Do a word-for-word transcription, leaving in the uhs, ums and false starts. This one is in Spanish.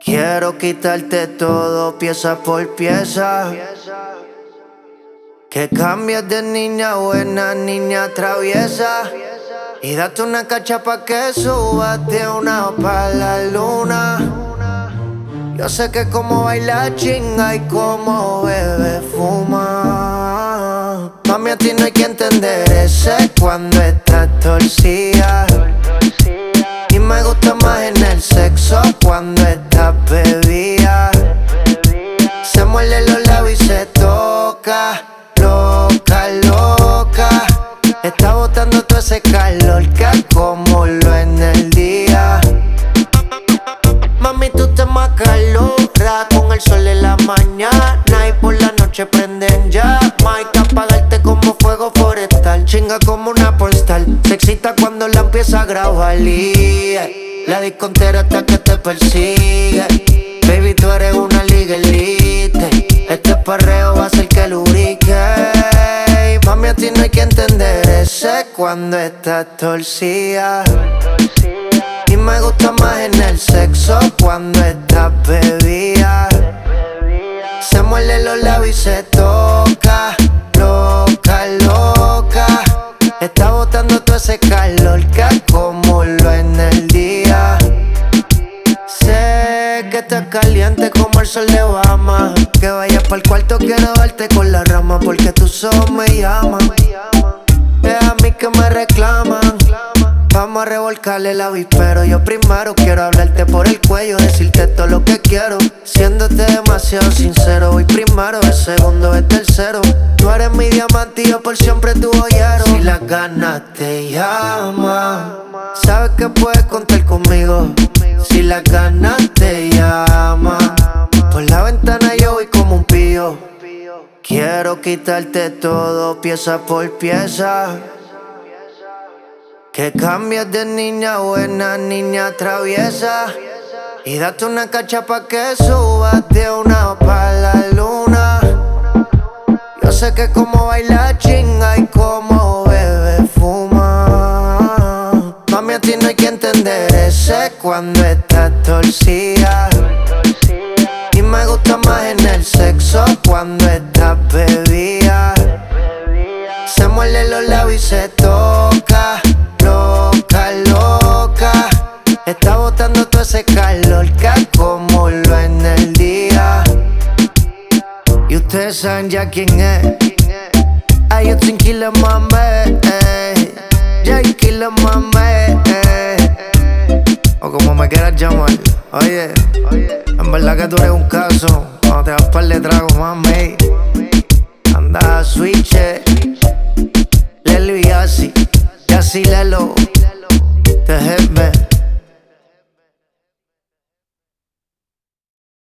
Quiero quitarte todo pieza por pieza. Que cambies de niña buena a niña traviesa. Y date una cacha pa' que subas de una pa' la luna. Yo sé que como baila chinga y como bebe fuma. Mami, a ti no hay que entender ese cuando estás torcida. Y me gusta más en el sexo cuando estás bebida. Se muerde los labios y se toca. Loca, loca. Está botando todo ese calor que acumuló en el día. Mami, tú te me acaloras con el sol en la mañana y por la noche prenden llama y que apagarte como fuego forestal. Chinga como una postal, se excita cuando la empieza a grabar y la disco entera hasta que te persigue. Baby, tú eres una liga elite. Este perreo va a hacer que lubrique. Mami, a ti no hay que entender ese cuando estás torcida. Y me gusta más en el sexo cuando estás bebida. Se muerde los labios y se toca. Loca, loca. Está botando todo ese calor que acumuló en el día. Sé que estás caliente como el sol de Obama. Que vayas pa'l cuarto, quiero darte con la rama porque tus ojos me llaman. Es a mí que me reclaman. Vamos a revolcarle el avispero. Yo primero quiero hablarte por el cuello, decirte todo lo que quiero, siéndote demasiado sincero. Voy primero, el segundo es tercero. Tú eres mi diamante y yo por siempre tu joyero. Si las ganas te llaman, sabes que puedes contar conmigo. Si las ganas te llaman, por la ventana yo voy como un pillo. Quiero quitarte todo pieza por pieza. Que cambies de niña buena a niña traviesa. Y date una cacha pa' que subas de una pa' la luna. Yo sé que como baila chinga y como bebe fuma. Mami, a ti no hay que entender ese cuando estás torcida. Y me gusta más en el sexo cuando estás bebida. Se muerde los labios y se toca. Loca, loca. Está botando todo ese calor que acumuló en el día. Y ustedes saben ya quién es. Ay, yo sin killer mame, eh. Jay killer mame, eh. O como me quieras llamar. Oye, en verdad que tú eres un caso. Cuando te vas par de tragos, mami. Anda a switch, Lelo y así. Y así Lelo. Te